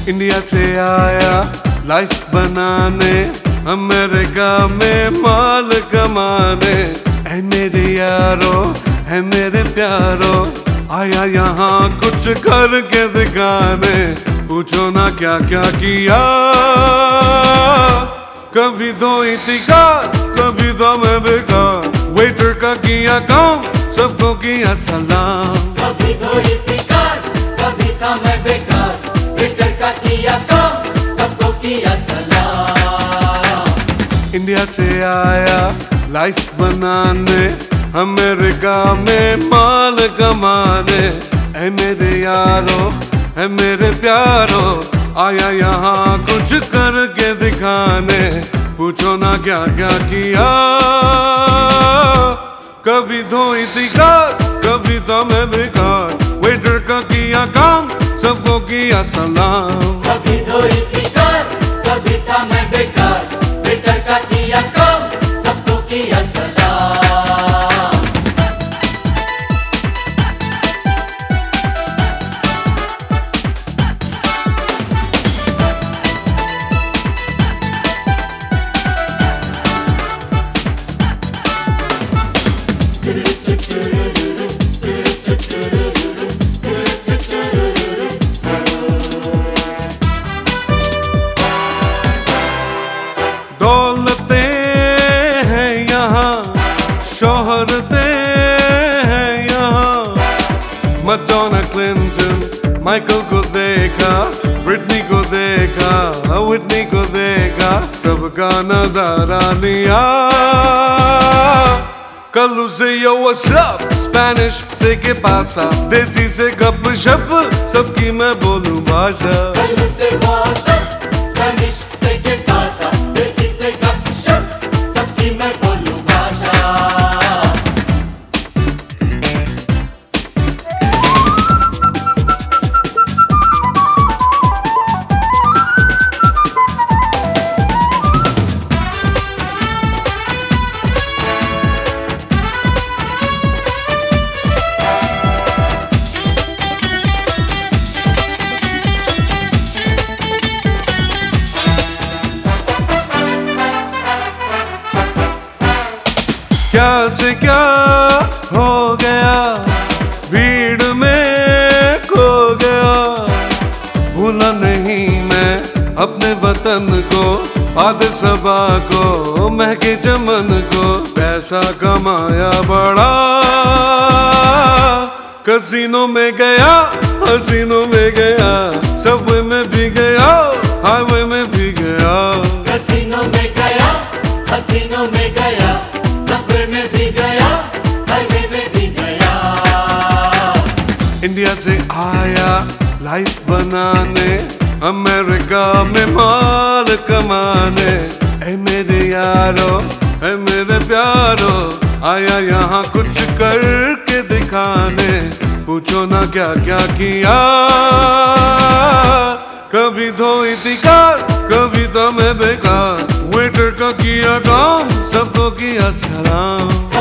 India से आया life बनाने, अमेरिका में माल कमाने। ऐ मेरे यारो, है मेरे प्यारो, आया यहाँ कुछ करके दिखाने। पूछो ना क्या क्या किया, कभी धोई थी कार, कभी तो मैं बेकार। वेटर का किया काम, सबको किया सलाम। कभी धोई थी कार, कभी था मैं बेकार। वेटर का किया काम, सबको किया सलाम। इंडिया से आया लाइफ बनाने, अमेरिका में माल कमाने। ऐ मेरे यारो, है मेरे प्यारो, आया यहाँ कुछ करके दिखाने। पूछो ना क्या क्या किया, कभी धोई थी कार, कभी था मैं बेकार। वेटर का किया काम, सबको किया सलाम। कभी धोई थी कार, कभी था मैं बेकार। वेटर का किया काम, सबको किया सलाम। दौलते हैं यहाँ, शोहरते हैं यहाँ। मैडोना, क्लिंटन, माइकल को देखा, ब्रिटनी को देखा, विटनी को देखा, सबका नजारा लिया। कल्लू से यो व्हाट्स अप, स्पेनिश से के पासा, देसी से गपशप, सबकी मैं बोलूं भाषा। कल्लू से व्हाट्सएप, स्पेनिश से के पासा, देसी से गपशप, सबकी मैं बोलूं भाषा। क्या से क्या हो गया, भीड़ में खो गया। भूला नहीं मैं अपने वतन को, आद सबा को, महके चमन को। पैसा कमाया बड़ा, कसीनों में गया, हसीनों में गया। सबवे में भी गया, हाईवे में भी गया। कसीनों में गया, हसीनों में गया, सबवे में भी गया, हाईवे में भी गया। इंडिया से आया लाइफ बनाने, अमेरिका में माल कमाने। ऐ मेरे यारो, है मेरे प्यारो, आया यहाँ कुछ करके दिखाने। पूछो ना क्या क्या किया, कभी धोई थी कार, कभी तो मैं बेकार। वेटर का किया काम, सबको किया सलाम।